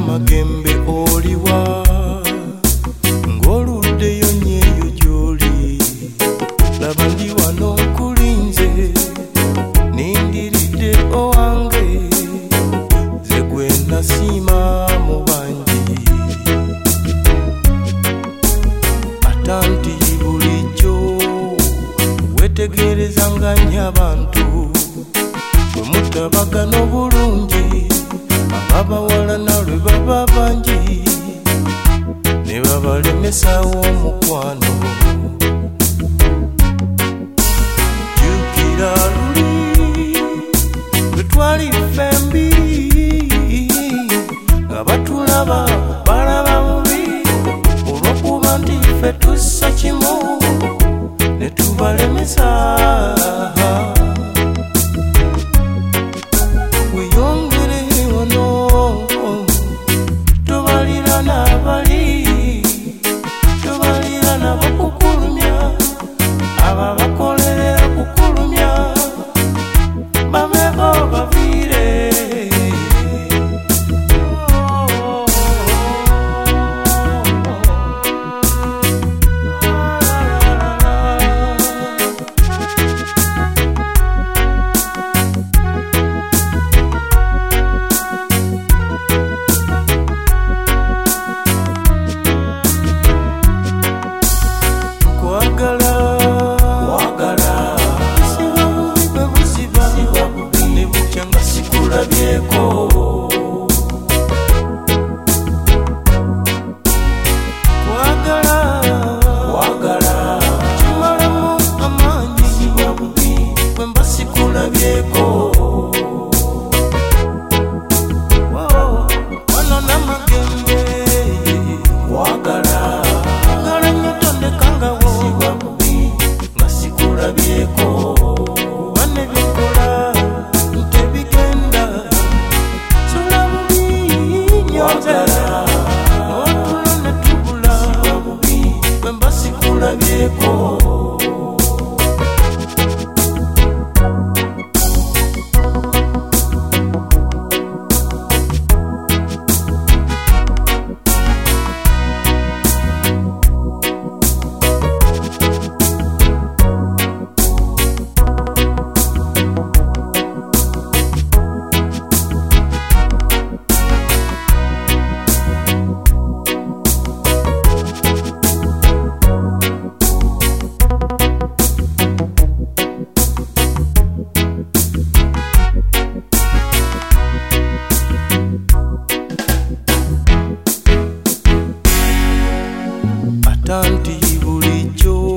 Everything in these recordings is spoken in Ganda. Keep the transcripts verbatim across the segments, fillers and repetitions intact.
namagembe oliwa ng'oluddeyo nnyo gy'oli laba ndi wano nkulinze nindiridde owange ze gwe nasiima mu bangi atanti bulijjo wetegereza nga nnyo abantu bwe mutabagana obulungi abawala nalwe baba bangi ne babalemesawo omukwano jjukira luli lwe twali ffembi nga batulaba balaba bubi olw'okuba nti ffe tussa kimu ne tubalemesa atanti bulijjo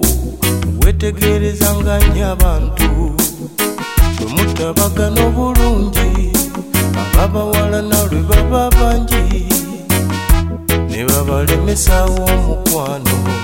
wetegereza nga nnyo abantu bwe mutabagana obulungi ababawala nalwe baba bangi ne babalemesawo omukwano